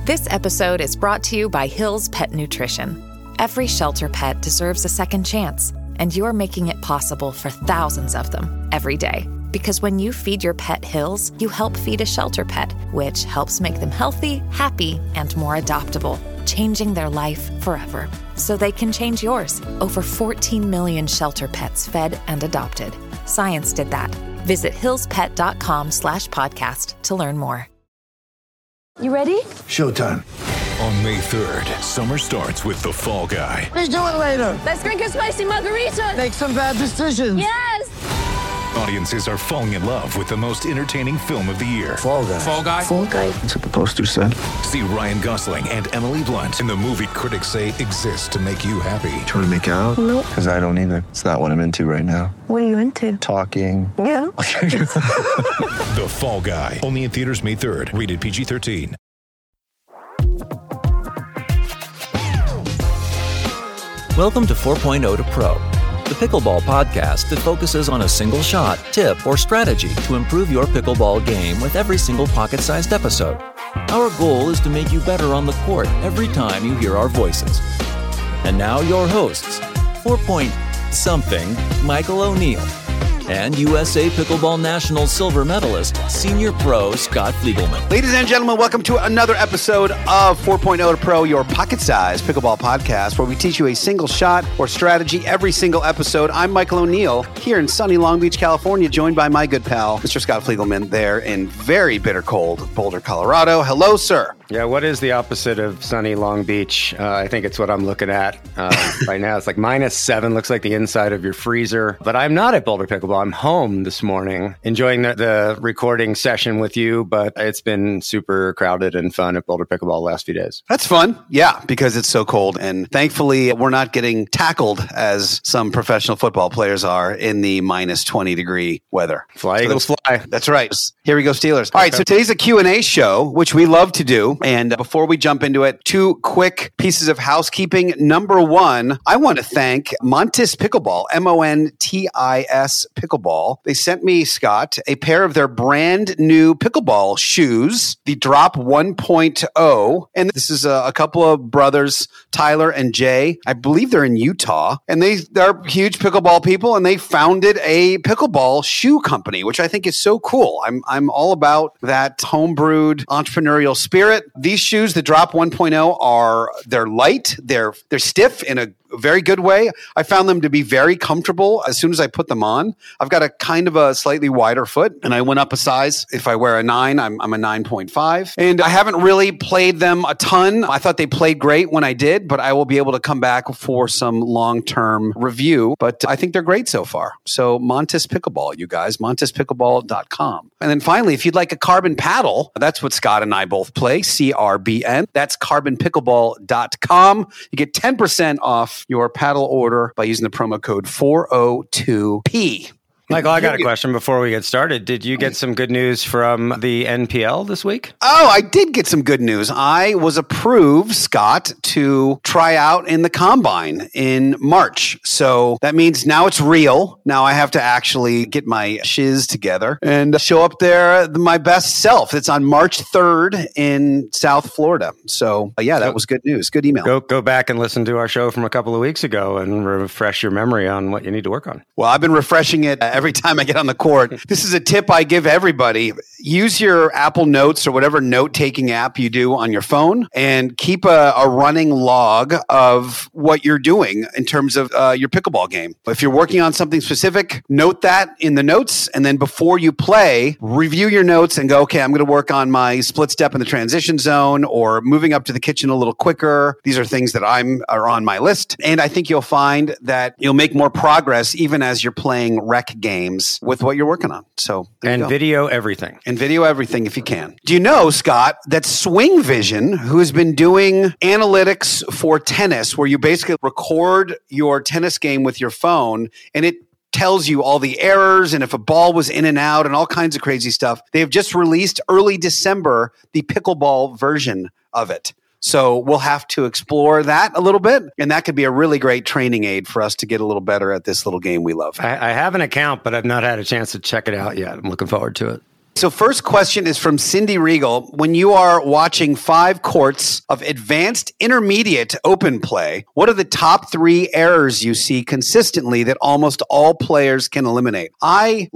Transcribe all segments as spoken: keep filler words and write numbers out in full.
This episode is brought to you by Hill's Pet Nutrition. Every shelter pet deserves a second chance, and you're making it possible for thousands of them every day. Because when you feed your pet Hill's, you help feed a shelter pet, which helps make them healthy, happy, and more adoptable, changing their life forever. So they can change yours. Over fourteen million shelter pets fed and adopted. Science did that. Visit hillspet.com slash podcast to learn more. You ready? Showtime. On May third, summer starts with The Fall Guy. Let's do it later. Let's drink a spicy margarita. Make some bad decisions. Yes! Audiences are falling in love with the most entertaining film of the year. Fall Guy. Fall Guy? Fall Guy. That's what the poster said. See Ryan Gosling and Emily Blunt in the movie critics say exists to make you happy. Trying to make it out? Nope. Because I don't either. It's not what I'm into right now. What are you into? Talking. Yeah. The Fall Guy. Only in theaters May third. Rated P G thirteen. Welcome to four point oh to Pro, the pickleball podcast that focuses on a single shot, tip, or strategy to improve your pickleball game with every single pocket-sized episode. Our goal is to make you better on the court every time you hear our voices. And now your hosts, four point something Michael O'Neill, and U S A Pickleball National silver medalist, senior pro Scott Fliegelman. Ladies and gentlemen, welcome to another episode of four point oh to Pro, your pocket-sized pickleball podcast, where we teach you a single shot or strategy every single episode. I'm Michael O'Neill, here in sunny Long Beach, California, joined by my good pal, Mister Scott Fliegelman, there in very bitter cold Boulder, Colorado. Hello, sir. Yeah, what is the opposite of sunny Long Beach? Uh, I think it's what I'm looking at uh, right now. It's like minus seven, looks like the inside of your freezer. But I'm not at Boulder Pickleball. I'm home this morning, enjoying the, the recording session with you, but it's been super crowded and fun at Boulder Pickleball the last few days. That's fun. Yeah, because it's so cold. And thankfully, we're not getting tackled as some professional football players are in the minus twenty degree weather. Fly, so Eagles, fly. That's right. Here we go, Steelers. All right, so today's a Q and A show, which we love to do. And before we jump into it, two quick pieces of housekeeping. Number one, I want to thank Montis Pickleball, M O N T I S Pickleball. They sent me, Scott, a pair of their brand new pickleball shoes, the Drop one point oh. And this is a, a couple of brothers, Tyler and Jay. I believe they're in Utah. And they, they're huge pickleball people, and they founded a pickleball shoe company, which I think is so cool. I'm, I'm all about that homebrewed entrepreneurial spirit. These shoes, the Drop one point oh, are they're light, they're they're stiff in a very good way. I found them to be very comfortable as soon as I put them on. I've got a kind of a slightly wider foot, and I went up a size. If I wear a nine, I'm, I'm a nine point five. And I haven't really played them a ton. I thought they played great when I did, but I will be able to come back for some long-term review. But I think they're great so far. So Montis Pickleball, you guys, montis pickleball dot com. And then finally, if you'd like a carbon paddle, that's what Scott and I both play, C R B N. That's carbon pickleball dot com. You get ten percent off your paddle order by using the promo code four oh two P. Michael, I got a question before we get started. Did you get some good news from the N P L this week? Oh, I did get some good news. I was approved, Scott, to try out in the Combine in March. So that means now it's real. Now I have to actually get my shiz together and show up there my best self. It's on March third in South Florida. So uh, yeah, that was good news. Good email. Go go back and listen to our show from a couple of weeks ago and refresh your memory on what you need to work on. Well, I've been refreshing it uh, every time I get on the court. This is a tip I give everybody. Use your Apple Notes or whatever note-taking app you do on your phone and keep a, a running log of what you're doing in terms of uh, your pickleball game. If you're working on something specific, note that in the notes. And then before you play, review your notes and go, okay, I'm going to work on my split step in the transition zone or moving up to the kitchen a little quicker. These are things that I'm are on my list. And I think you'll find that you'll make more progress even as you're playing rec games with what you're working on. So and video everything. And video everything if you can. Do you know, Scott, that Swing Vision, who has been doing analytics for tennis, where you basically record your tennis game with your phone and it tells you all the errors and if a ball was in and out and all kinds of crazy stuff. They have just released early December the pickleball version of it. So we'll have to explore that a little bit, and that could be a really great training aid for us to get a little better at this little game we love. I, I have an account, but I've not had a chance to check it out yet. I'm looking forward to it. So first question is from Cindy Regal. When you are watching five courts of advanced intermediate open play, what are the top three errors you see consistently that almost all players can eliminate? I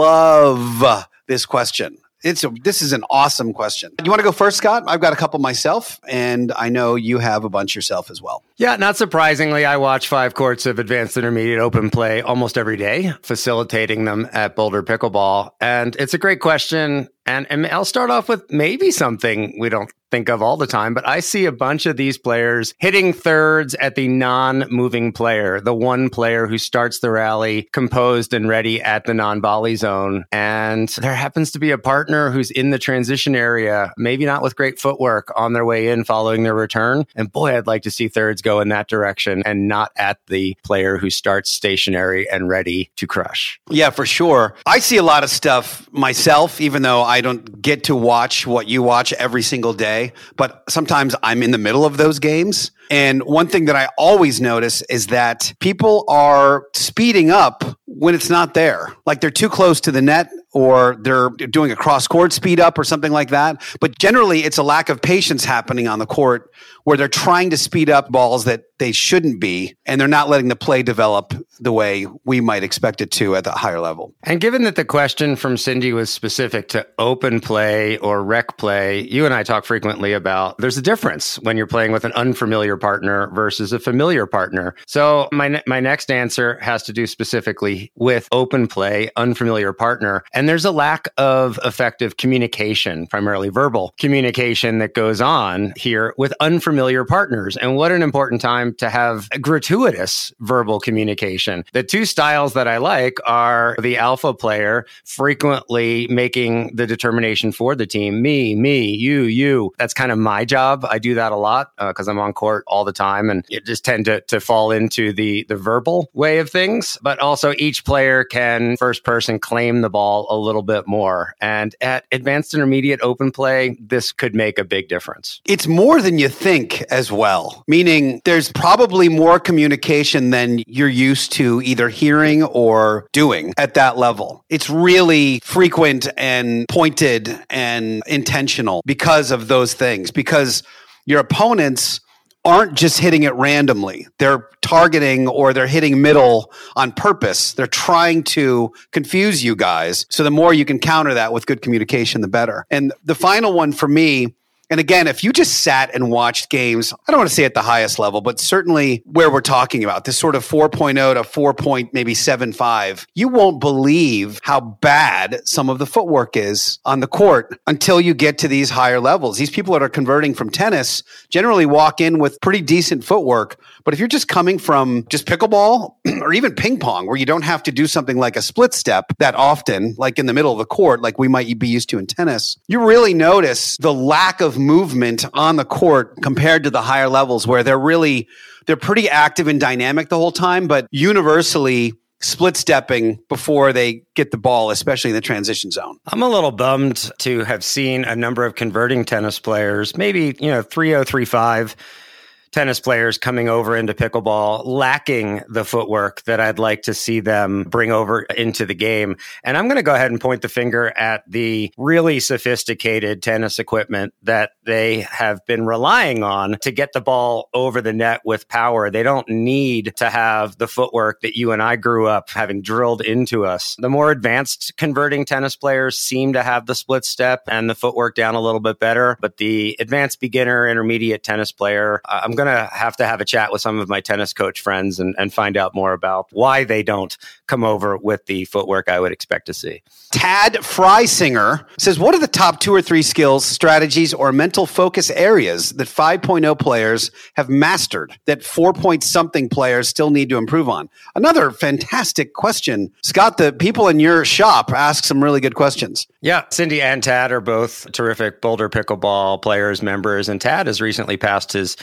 love this question. It's a, this is an awesome question. You want to go first, Scott? I've got a couple myself, and I know you have a bunch yourself as well. Yeah, not surprisingly, I watch five courts of advanced intermediate open play almost every day, facilitating them at Boulder Pickleball. And it's a great question. And, and I'll start off with maybe something we don't think of all the time, but I see a bunch of these players hitting thirds at the non-moving player, the one player who starts the rally composed and ready at the non-volley zone. And there happens to be a partner who's in the transition area, maybe not with great footwork, on their way in following their return. And boy, I'd like to see thirds go in that direction and not at the player who starts stationary and ready to crush. Yeah, for sure. I see a lot of stuff myself, even though I don't get to watch what you watch every single day, but sometimes I'm in the middle of those games. And one thing that I always notice is that people are speeding up when it's not there. Like they're too close to the net, or they're doing a cross-court speed up or something like that. But generally, it's a lack of patience happening on the court where they're trying to speed up balls that they shouldn't be, and they're not letting the play develop the way we might expect it to at the higher level. And given that the question from Cindy was specific to open play or rec play, you and I talk frequently about there's a difference when you're playing with an unfamiliar partner versus a familiar partner. So my ne- my next answer has to do specifically with open play, unfamiliar partner. And there's a lack of effective communication, primarily verbal communication, that goes on here with unfamiliar partners. And what an important time to have gratuitous verbal communication. The two styles that I like are the alpha player frequently making the determination for the team, me, me, you, you. That's kind of my job. I do that a lot because uh, I'm on court all the time, and you just tend to, to fall into the, the verbal way of things. But also each player can first person claim the ball a little bit more. And at advanced intermediate open play, this could make a big difference. It's more than you think as well, meaning there's probably more communication than you're used to either hearing or doing at that level. It's really frequent and pointed and intentional because of those things, because your opponents aren't just hitting it randomly. They're targeting or they're hitting middle on purpose. They're trying to confuse you guys. So the more you can counter that with good communication, the better. And the final one for me, and again, if you just sat and watched games, I don't want to say at the highest level, but certainly where we're talking about, this sort of four point oh to four point maybe seven five, you won't believe how bad some of the footwork is on the court until you get to these higher levels. These people that are converting from tennis generally walk in with pretty decent footwork. But if you're just coming from just pickleball or even ping pong, where you don't have to do something like a split step that often, like in the middle of the court, like we might be used to in tennis, you really notice the lack of movement on the court compared to the higher levels, where they're really, they're pretty active and dynamic the whole time, but universally split stepping before they get the ball, especially in the transition zone. I'm a little bummed to have seen a number of converting tennis players, maybe, you know, three oh three five tennis players coming over into pickleball, lacking the footwork that I'd like to see them bring over into the game. And I'm going to go ahead and point the finger at the really sophisticated tennis equipment that they have been relying on to get the ball over the net with power. They don't need to have the footwork that you and I grew up having drilled into us. The more advanced converting tennis players seem to have the split step and the footwork down a little bit better. But the advanced beginner, intermediate tennis player, I'm going to have to have a chat with some of my tennis coach friends and, and find out more about why they don't come over with the footwork I would expect to see. Tad Freisinger says, what are the top two or three skills, strategies, or mental focus areas that five point oh players have mastered that four point something players still need to improve on? Another fantastic question. Scott, the people in your shop ask some really good questions. Yeah, Cindy and Tad are both terrific Boulder Pickleball players, members, and Tad has recently passed his P P R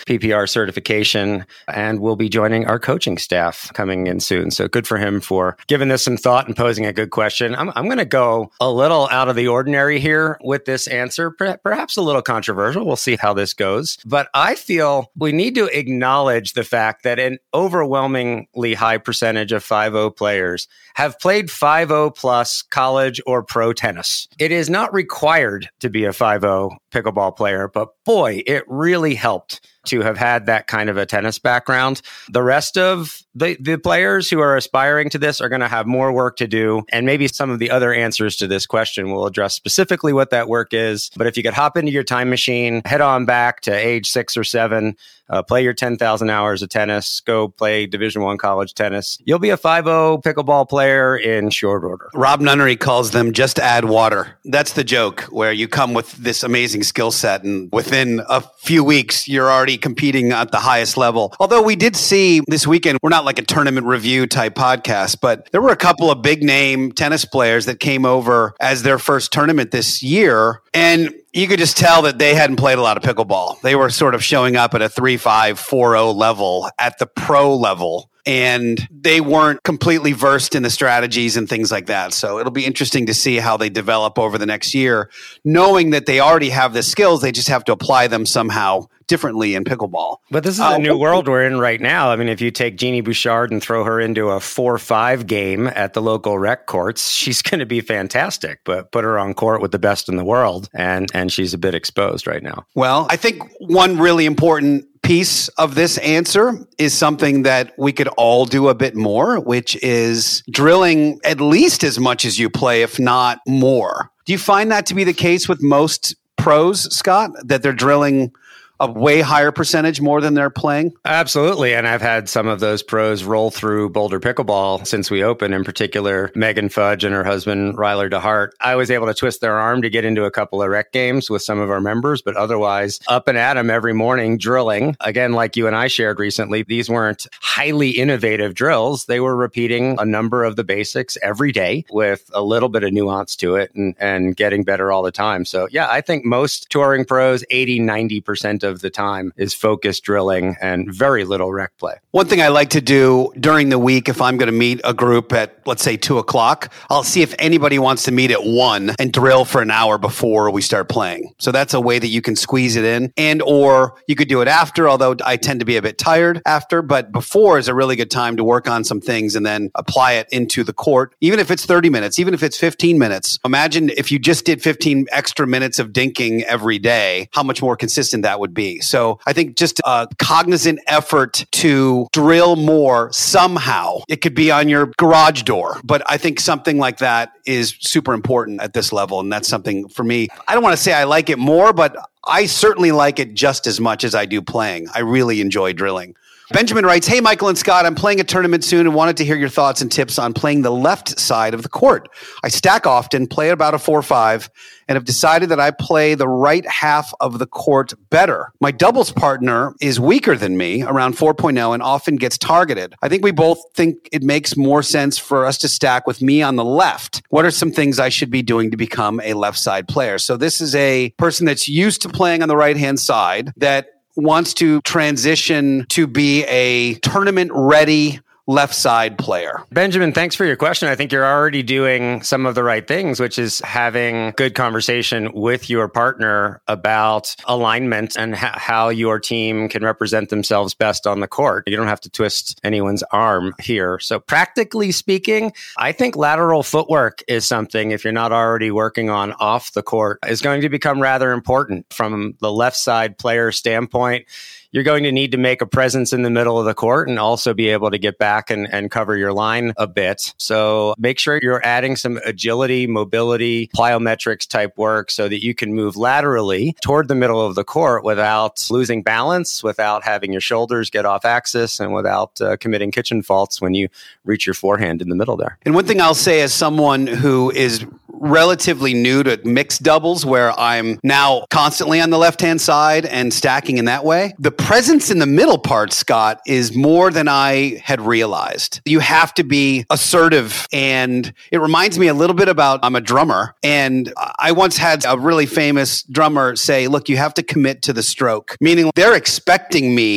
our certification and will be joining our coaching staff coming in soon. So good for him for giving this some thought and posing a good question. I'm, I'm going to go a little out of the ordinary here with this answer, per- perhaps a little controversial. We'll see how this goes. But I feel we need to acknowledge the fact that an overwhelmingly high percentage of five oh players have played five oh plus college or pro tennis. It is not required to be a five oh pickleball player, but boy, it really helped to have had that kind of a tennis background. The rest of the, the players who are aspiring to this are going to have more work to do. And maybe some of the other answers to this question will address specifically what that work is. But if you could hop into your time machine, head on back to age six or seven, uh, play your ten thousand hours of tennis, go play Division One college tennis. You'll be a five oh pickleball player in short order. Rob Nunnery calls them just add water. That's the joke, where you come with this amazing skill set and within a few weeks, you're already competing at the highest level. Although we did see this weekend, we're not like a tournament review type podcast, but there were a couple of big name tennis players that came over as their first tournament this year. And you could just tell that they hadn't played a lot of pickleball. They were sort of showing up at a three five, four oh level at the pro level. And they weren't completely versed in the strategies and things like that. So it'll be interesting to see how they develop over the next year, knowing that they already have the skills. They just have to apply them somehow differently in pickleball. But this is uh, a new world we're in right now. I mean, if you take Jeannie Bouchard and throw her into a four five game at the local rec courts, she's going to be fantastic. But put her on court with the best in the world, and and she's a bit exposed right now. Well, I think one really important piece of this answer is something that we could all do a bit more, which is drilling at least as much as you play, if not more. Do you find that to be the case with most pros, Scott, that they're drilling a way higher percentage more than they're playing? Absolutely. And I've had some of those pros roll through Boulder Pickleball since we opened, in particular, Megan Fudge and her husband, Ryler DeHart. I was able to twist their arm to get into a couple of rec games with some of our members, but otherwise up and at them every morning drilling. Again, like you and I shared recently, these weren't highly innovative drills. They were repeating a number of the basics every day with a little bit of nuance to it and, and getting better all the time. So yeah, I think most touring pros, eighty, ninety percent of the time is focused drilling and very little rec play. One thing I like to do during the week, if I'm going to meet a group at, let's say, two o'clock, I'll see if anybody wants to meet at one and drill for an hour before we start playing. So that's a way that you can squeeze it in. And or you could do it after, although I tend to be a bit tired after, but before is a really good time to work on some things and then apply it into the court. Even if it's thirty minutes, even if it's fifteen minutes. Imagine if you just did fifteen extra minutes of dinking every day, how much more consistent that would be. So I think just a cognizant effort to drill more somehow. It could be on your garage door, but I think something like that is super important at this level. And that's something for me. I don't want to say I like it more, but I certainly like it just as much as I do playing. I really enjoy drilling. Benjamin writes, "Hey, Michael and Scott, I'm playing a tournament soon and wanted to hear your thoughts and tips on playing the left side of the court. I stack often, play about a four five, and have decided that I play the right half of the court better. My doubles partner is weaker than me, around four point oh, and often gets targeted. I think we both think it makes more sense for us to stack with me on the left. What are some things I should be doing to become a left side player?" So this is a person that's used to playing on the right-hand side that wants to transition to be a tournament-ready left side player. Benjamin, thanks for your question. I think you're already doing some of the right things, which is having good conversation with your partner about alignment and ha- how your team can represent themselves best on the court. You don't have to twist anyone's arm here. So practically speaking, I think lateral footwork is something, if you're not already working on off the court, is going to become rather important from the left side player standpoint. You're going to need to make a presence in the middle of the court and also be able to get back and, and cover your line a bit. So make sure you're adding some agility, mobility, plyometrics type work so that you can move laterally toward the middle of the court without losing balance, without having your shoulders get off axis, and without uh, committing kitchen faults when you reach your forehand in the middle there. And one thing I'll say as someone who is relatively new to mixed doubles, where I'm now constantly on the left-hand side and stacking in that way, the presence in the middle part, Scott, is more than I had realized. You have to be assertive, and it reminds me a little bit about I'm a drummer, and I once had a really famous drummer say, look, you have to commit to the stroke, meaning they're expecting me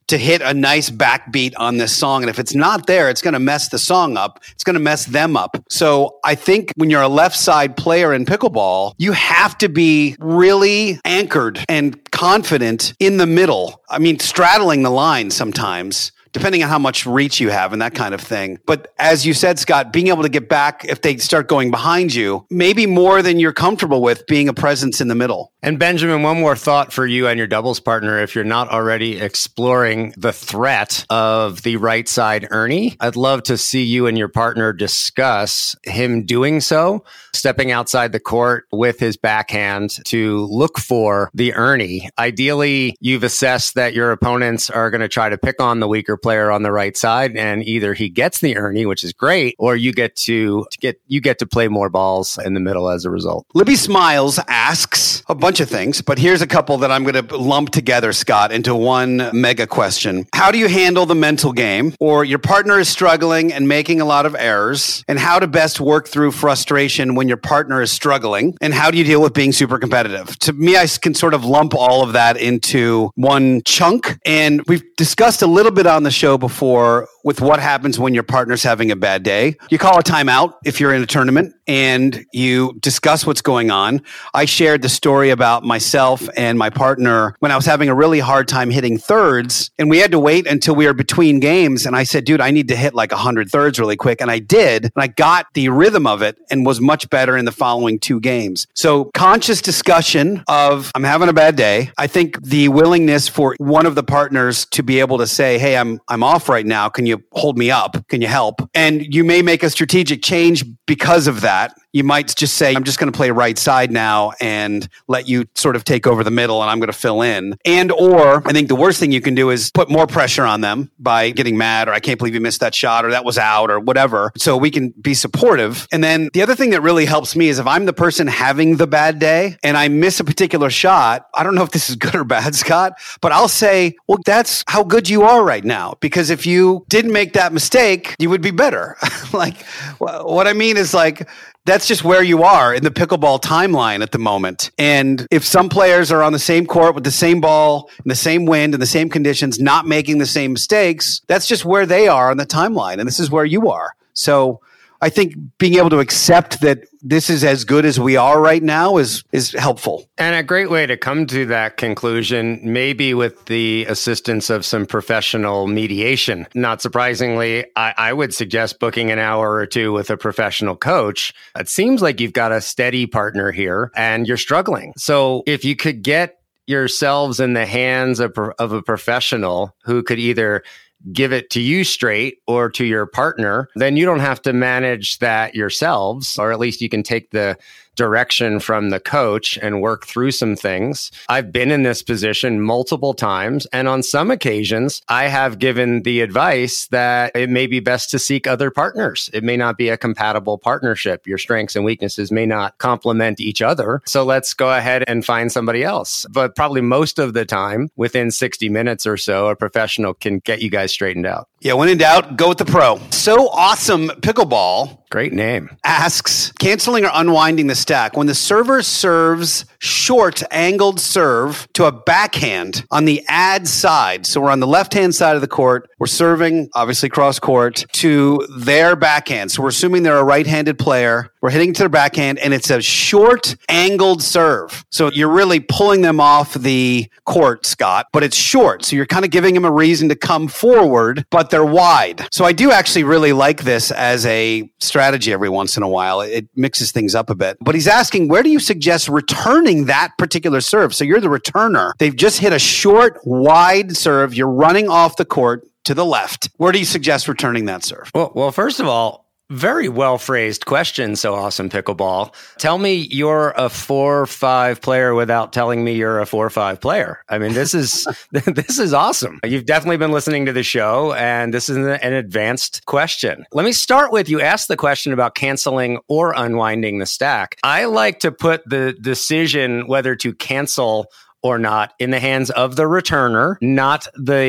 to hit a nice backbeat on this song. And if it's not there, it's going to mess the song up. It's going to mess them up. So I think when you're a left side player in pickleball, you have to be really anchored and confident in the middle. I mean, straddling the line sometimes, depending on how much reach you have and that kind of thing. But as you said, Scott, being able to get back if they start going behind you, maybe more than you're comfortable with being a presence in the middle. And Benjamin, one more thought for you and your doubles partner. If you're not already exploring the threat of the right side Ernie, I'd love to see you and your partner discuss him doing so, stepping outside the court with his backhand to look for the Ernie. Ideally, you've assessed that your opponents are going to try to pick on the weaker player on the right side, and either he gets the Ernie, which is great, or you get to, to get you get to play more balls in the middle as a result. Libby Smiles asks a bunch of things, but here's a couple that I'm going to lump together, Scott, into one mega question. How do you handle the mental game, or your partner is struggling and making a lot of errors, and how to best work through frustration when your partner is struggling, and how do you deal with being super competitive? To me, I can sort of lump all of that into one chunk, and we've discussed a little bit on the show before with what happens when your partner's having a bad day. You call a timeout if you're in a tournament and you discuss what's going on. I shared the story about myself and my partner when I was having a really hard time hitting thirds, and we had to wait until we were between games. And I said, dude, I need to hit like one hundred thirds really quick. And I did. And I got the rhythm of it and was much better in the following two games. So conscious discussion of, I'm having a bad day. I think the willingness for one of the partners to be able to say, hey, I'm I'm off right now. Can you hold me up? Can you help? And you may make a strategic change because of that. You might just say, I'm just going to play right side now and let you sort of take over the middle and I'm going to fill in. And or I think the worst thing you can do is put more pressure on them by getting mad, or I can't believe you missed that shot, or that was out, or whatever. So we can be supportive. And then the other thing that really helps me is if I'm the person having the bad day and I miss a particular shot, I don't know if this is good or bad, Scott, but I'll say, well, that's how good you are right now. Because if you didn't make that mistake, you would be better. Like what I mean is like, that's just where you are in the pickleball timeline at the moment. And if some players are on the same court with the same ball, in the same wind, in the same conditions, not making the same mistakes, that's just where they are on the timeline. And this is where you are. So I think being able to accept that this is as good as we are right now is is helpful. And a great way to come to that conclusion, maybe with the assistance of some professional mediation. Not surprisingly, I, I would suggest booking an hour or two with a professional coach. It seems like you've got a steady partner here and you're struggling. So if you could get yourselves in the hands of, of a professional who could either give it to you straight or to your partner, then you don't have to manage that yourselves, or at least you can take the direction from the coach and work through some things. I've been in this position multiple times, and on some occasions, I have given the advice that it may be best to seek other partners. It may not be a compatible partnership. Your strengths and weaknesses may not complement each other. So let's go ahead and find somebody else. But probably most of the time, within sixty minutes or so, a professional can get you guys straightened out. Yeah, when in doubt, go with the pro. So Awesome Pickleball, great name, asks, canceling or unwinding the stack. When the server serves short angled serve to a backhand on the ad side, so we're on the left-hand side of the court, we're serving, obviously cross court, to their backhand. So we're assuming they're a right-handed player. We're hitting to their backhand, and it's a short angled serve. So you're really pulling them off the court, Scott, but it's short. So you're kind of giving them a reason to come forward, but they're wide. So I do actually really like this as a strategy every once in a while. It mixes things up a bit. But he's asking, where do you suggest returning that particular serve? So you're the returner. They've just hit a short, wide serve. You're running off the court to the left. Where do you suggest returning that serve? Well, well, first of all, very well phrased question. So Awesome Pickleball. Tell me you're a four five player without telling me you're a four five player. I mean, this is this is awesome. You've definitely been listening to the show, and this is an, an advanced question. Let me start with, you asked the question about canceling or unwinding the stack. I like to put the decision whether to cancel or not in the hands of the returner, not the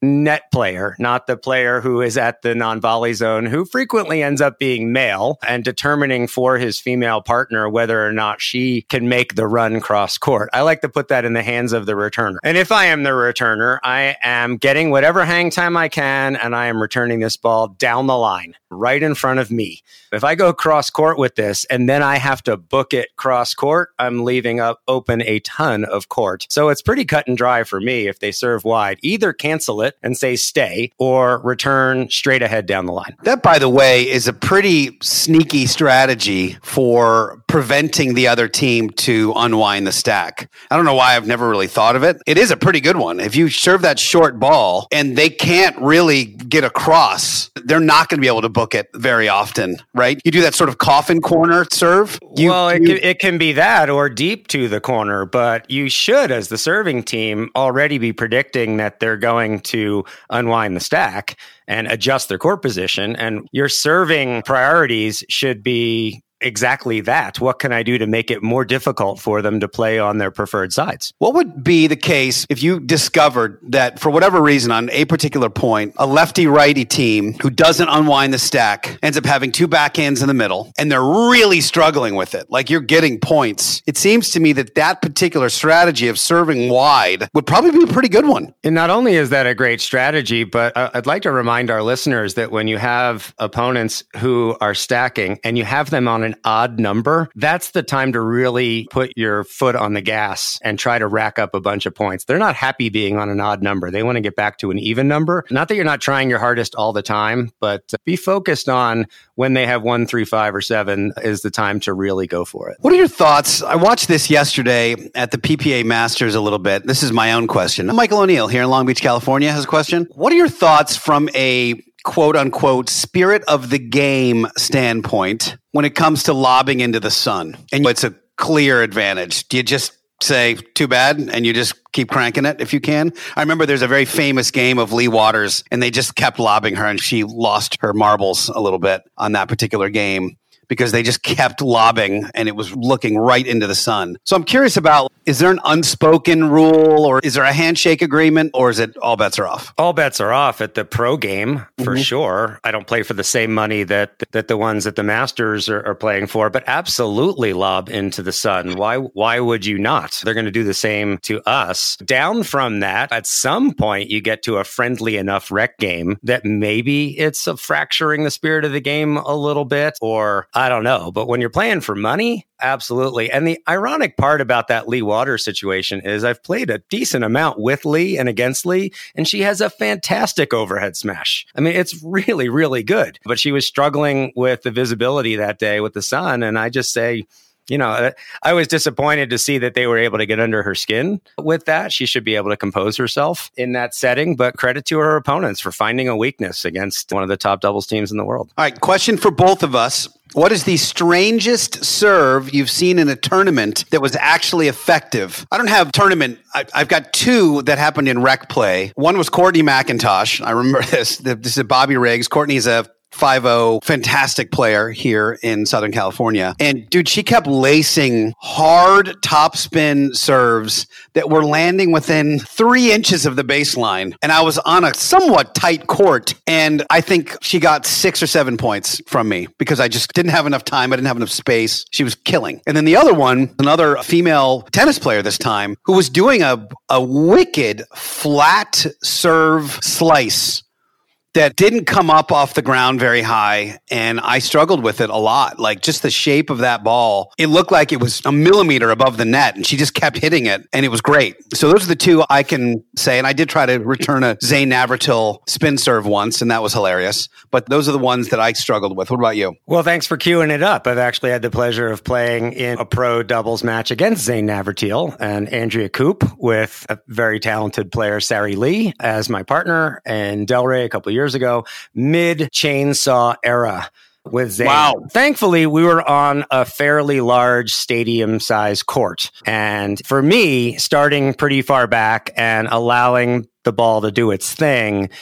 net player, not the player who is at the non-volley zone, who frequently ends up being male and determining for his female partner whether or not she can make the run cross court. I like to put that in the hands of the returner. And if I am the returner, I am getting whatever hang time I can, and I am returning this ball down the line, right in front of me. If I go cross court with this and then I have to book it cross court, I'm leaving up open a ton of court. So it's pretty cut and dry for me if they serve wide. Either cancel it and say stay or return straight ahead down the line. That, by the way, is a pretty sneaky strategy for preventing the other team to unwind the stack. I don't know why I've never really thought of it. It is a pretty good one. If you serve that short ball and they can't really get across, they're not going to be able to book it very often, right? You do that sort of coffin corner serve. You, well, it, you, can, it can be that or deep to the corner, but you should, as the serving team, already be predicting that they're going to unwind the stack and adjust their court position. And your serving priorities should be exactly that. What can I do to make it more difficult for them to play on their preferred sides? What would be the case if you discovered that for whatever reason on a particular point, a lefty-righty team who doesn't unwind the stack ends up having two backhands in the middle and they're really struggling with it, like you're getting points? It seems to me that that particular strategy of serving wide would probably be a pretty good one. And not only is that a great strategy, but I'd like to remind our listeners that when you have opponents who are stacking and you have them on an odd number, that's the time to really put your foot on the gas and try to rack up a bunch of points. They're not happy being on an odd number. They want to get back to an even number. Not that you're not trying your hardest all the time, but be focused on when they have one, three, five, or seven is the time to really go for it. What are your thoughts? I watched this yesterday at the P P A Masters a little bit. This is my own question. Michael O'Neill here in Long Beach, California has a question. What are your thoughts from a quote unquote spirit of the game standpoint when it comes to lobbing into the sun? And it's a clear advantage. Do you just say too bad and you just keep cranking it if you can? I remember there's a very famous game of Lee Waters and they just kept lobbing her and she lost her marbles a little bit on that particular game because they just kept lobbing and it was looking right into the sun. So I'm curious about, is there an unspoken rule or is there a handshake agreement or is it all bets are off? All bets are off at the pro game for mm-hmm. sure. I don't play for the same money that that the ones at the Masters are, are playing for, but absolutely lob into the sun. Why why would you not? They're going to do the same to us. Down from that, at some point you get to a friendly enough rec game that maybe it's a fracturing the spirit of the game a little bit, or I don't know. But when you're playing for money, absolutely. And the ironic part about that Lee Waters situation is I've played a decent amount with Lee and against Lee, and she has a fantastic overhead smash. I mean, it's really, really good. But she was struggling with the visibility that day with the sun. And I just say, you know, I was disappointed to see that they were able to get under her skin with that. She should be able to compose herself in that setting, but credit to her opponents for finding a weakness against one of the top doubles teams in the world. All right, question for both of us. What is the strangest serve you've seen in a tournament that was actually effective? I don't have tournament. I, I've got two that happened in rec play. One was Courtney McIntosh. I remember this. This is Bobby Riggs. Courtney's a five oh fantastic player here in Southern California. And dude, she kept lacing hard topspin serves that were landing within three inches of the baseline. And I was on a somewhat tight court. And I think she got six or seven points from me because I just didn't have enough time. I didn't have enough space. She was killing. And then the other one, another female tennis player this time, who was doing a, a wicked flat serve slice that didn't come up off the ground very high, and I struggled with it a lot. Like, just the shape of that ball, it looked like it was a millimeter above the net, and she just kept hitting it, and it was great. So those are the two I can say, and I did try to return a Zane Navratil spin serve once, and that was hilarious. But those are the ones that I struggled with. What about you? Well, thanks for queuing it up. I've actually had the pleasure of playing in a pro doubles match against Zane Navratil and Andrea Koop with a very talented player, Sari Lee, as my partner, and Delray a couple of years years ago, mid chainsaw era with Zane. Wow. Thankfully, we were on a fairly large stadium size court. And for me, starting pretty far back and allowing the ball to do its thing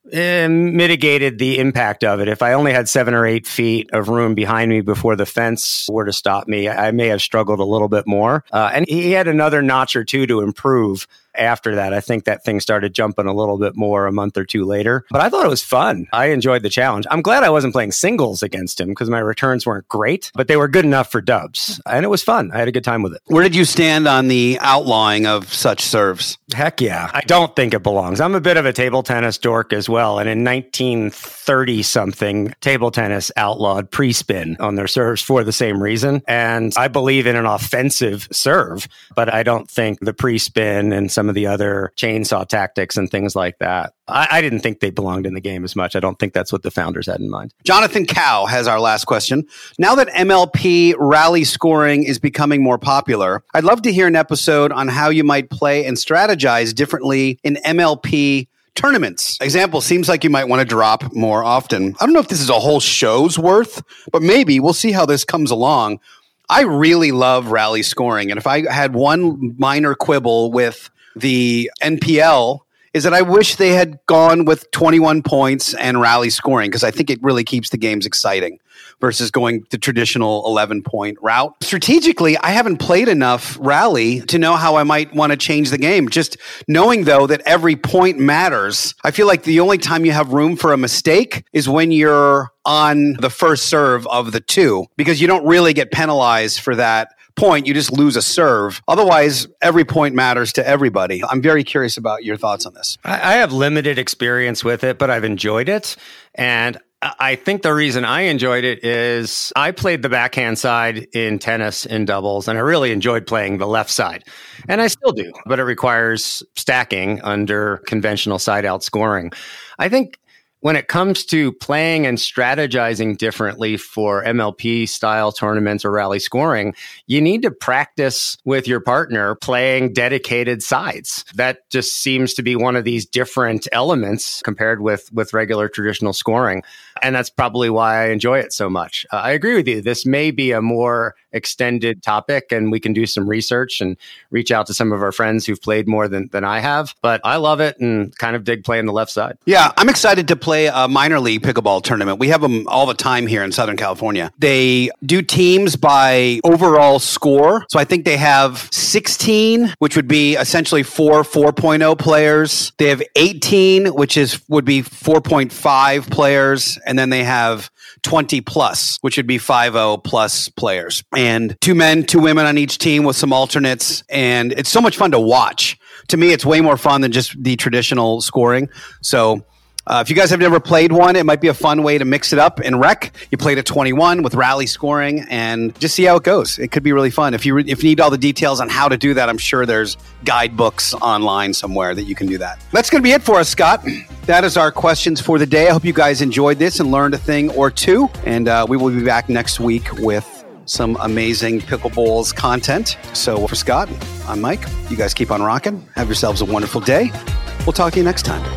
It mitigated the impact of it. If I only had seven or eight feet of room behind me before the fence were to stop me, I may have struggled a little bit more. Uh, and he had another notch or two to improve after that. I think that thing started jumping a little bit more a month or two later. But I thought it was fun. I enjoyed the challenge. I'm glad I wasn't playing singles against him because my returns weren't great, but they were good enough for dubs. And it was fun. I had a good time with it. Where did you stand on the outlawing of such serves? Heck yeah. I don't think it belongs. I'm a bit of a table tennis dork as well. And in nineteen thirty something, table tennis outlawed pre-spin on their serves for the same reason. And I believe in an offensive serve, but I don't think the pre-spin and some of the other chainsaw tactics and things like that, I, I didn't think they belonged in the game as much. I don't think that's what the founders had in mind. Jonathan Cow has our last question. Now that M L P rally scoring is becoming more popular, I'd love to hear an episode on how you might play and strategize differently in M L P tournaments. Example, seems like you might want to drop more often. I don't know if this is a whole show's worth, but maybe we'll see how this comes along. I really love rally scoring. And if I had one minor quibble with the N P L, is that I wish they had gone with twenty-one points and rally scoring, because I think it really keeps the games exciting versus going the traditional eleven-point route. Strategically, I haven't played enough rally to know how I might want to change the game. Just knowing, though, that every point matters, I feel like the only time you have room for a mistake is when you're on the first serve of the two, because you don't really get penalized for that point. You just lose a serve. Otherwise, every point matters to everybody. I'm very curious about your thoughts on this. I have limited experience with it, but I've enjoyed it. And I think the reason I enjoyed it is I played the backhand side in tennis in doubles, and I really enjoyed playing the left side. And I still do, but it requires stacking under conventional side-out scoring. I think when it comes to playing and strategizing differently for M L P style tournaments or rally scoring, you need to practice with your partner playing dedicated sides. That just seems to be one of these different elements compared with, with regular traditional scoring. And that's probably why I enjoy it so much. Uh, I agree with you. This may be a more extended topic, and we can do some research and reach out to some of our friends who've played more than, than I have. But I love it and kind of dig playing the left side. Yeah, I'm excited to play a minor league pickleball tournament. We have them all the time here in Southern California. They do teams by overall score. So I think they have sixteen, which would be essentially four four point oh players. They have eighteen, which is would be four point five players. And then they have twenty plus, which would be five oh plus players. And two men, two women on each team with some alternates. And it's so much fun to watch. To me, it's way more fun than just the traditional scoring. So Uh, if you guys have never played one, it might be a fun way to mix it up in rec. You play to twenty-one with rally scoring and just see how it goes. It could be really fun. If you re- if you need all the details on how to do that, I'm sure there's guidebooks online somewhere that you can do that. That's going to be it for us, Scott. That is our questions for the day. I hope you guys enjoyed this and learned a thing or two. And uh, we will be back next week with some amazing Pickleballs content. So for Scott, I'm Mike. You guys keep on rocking. Have yourselves a wonderful day. We'll talk to you next time.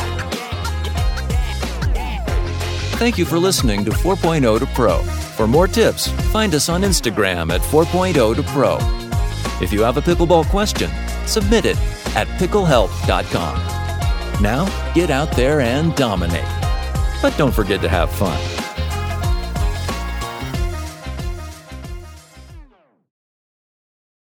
Thank you for listening to four point oh to Pro. For more tips, find us on Instagram at four point oh to Pro. If you have a pickleball question, submit it at pickle help dot com. Now, get out there and dominate. But don't forget to have fun.